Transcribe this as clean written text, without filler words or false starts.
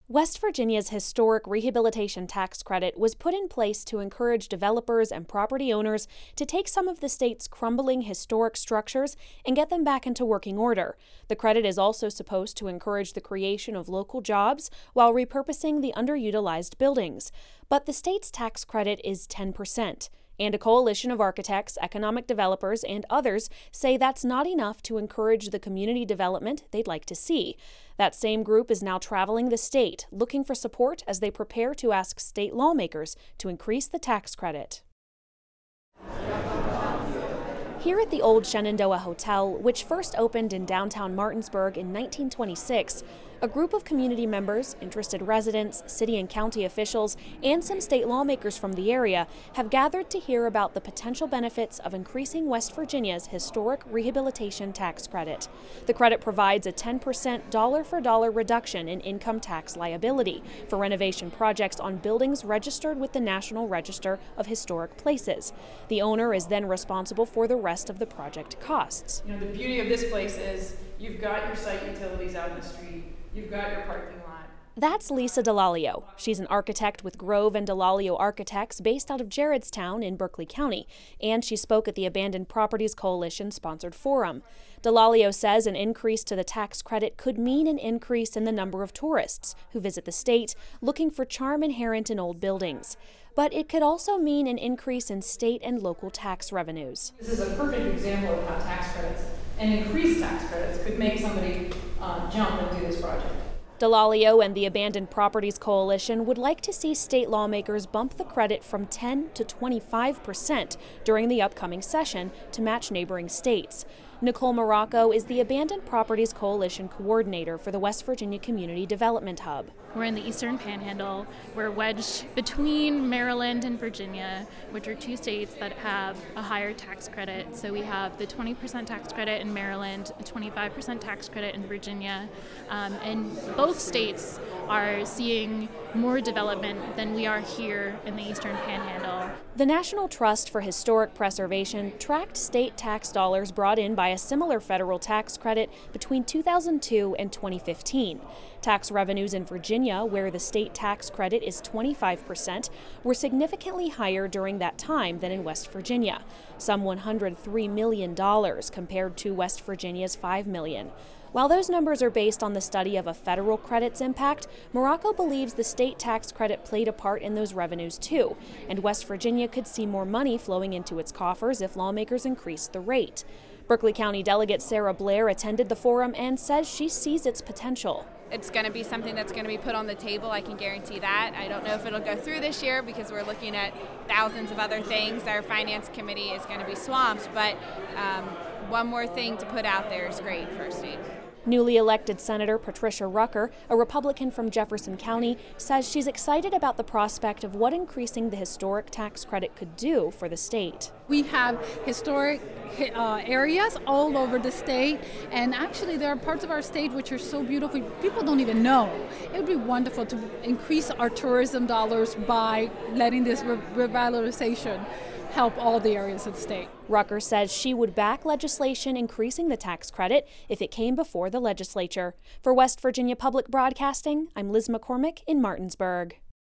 West Virginia's historic rehabilitation tax credit was put in place to encourage developers and property owners to take some of the state's crumbling historic structures and get them back into working order. The credit is also supposed to encourage the creation of local jobs while repurposing the underutilized buildings. But the state's tax credit is 10%. And a coalition of architects, economic developers, and others say that's not enough to encourage the community development they'd like to see. That same group is now traveling the state, looking for support as they prepare to ask state lawmakers to increase the tax credit. Here at the old Shenandoah Hotel, which first opened in downtown Martinsburg in 1926, a group of community members, interested residents, city and county officials, and some state lawmakers from the area have gathered to hear about the potential benefits of increasing West Virginia's historic rehabilitation tax credit. The credit provides a 10% dollar-for-dollar reduction in income tax liability for renovation projects on buildings registered with the National Register of Historic Places. The owner is then responsible for the rest of the project costs. The beauty of this place is you've got your site utilities out in the street. You've got your parking lot. That's Lisa Delalio. She's an architect with Grove and Delalio Architects based out of Gerrardstown in Berkeley County, and she spoke at the Abandoned Properties Coalition-sponsored forum. Delalio says an increase to the tax credit could mean an increase in the number of tourists who visit the state looking for charm inherent in old buildings. But it could also mean an increase in state and local tax revenues. This is a perfect example of how tax credits and increased tax credits could make somebody jump and do this project. Delalio and the Abandoned Properties Coalition would like to see state lawmakers bump the credit from 10 to 25% during the upcoming session to match neighboring states. Nicole Morocco is the Abandoned Properties Coalition coordinator for the West Virginia Community Development Hub. We're in the Eastern Panhandle. We're wedged between Maryland and Virginia, which are two states that have a higher tax credit. So we have the 20% tax credit in Maryland, a 25% tax credit in Virginia. And both states are seeing more development than we are here in the Eastern Panhandle. The National Trust for Historic Preservation tracked state tax dollars brought in by a similar federal tax credit between 2002 and 2015. Tax revenues in Virginia, where the state tax credit is 25%, were significantly higher during that time than in West Virginia, some $103 million compared to West Virginia's $5 million. While those numbers are based on the study of a federal credit's impact, Morocco believes the state tax credit played a part in those revenues too, and West Virginia could see more money flowing into its coffers if lawmakers increased the rate. Berkeley County Delegate Sarah Blair attended the forum and says she sees its potential. It's going to be something that's going to be put on the table, I can guarantee that. I don't know if it'll go through this year because we're looking at thousands of other things. Our finance committee is going to be swamped, but one more thing to put out there is great for our state. Newly elected Senator Patricia Rucker, a Republican from Jefferson County, says she's excited about the prospect of what increasing the historic tax credit could do for the state. We have historic areas all over the state, and actually there are parts of our state which are so beautiful people don't even know. It would be wonderful to increase our tourism dollars by letting this revitalization help all the areas of the state. Rucker says she would back legislation increasing the tax credit if it came before the legislature. For West Virginia Public Broadcasting, I'm Liz McCormick in Martinsburg.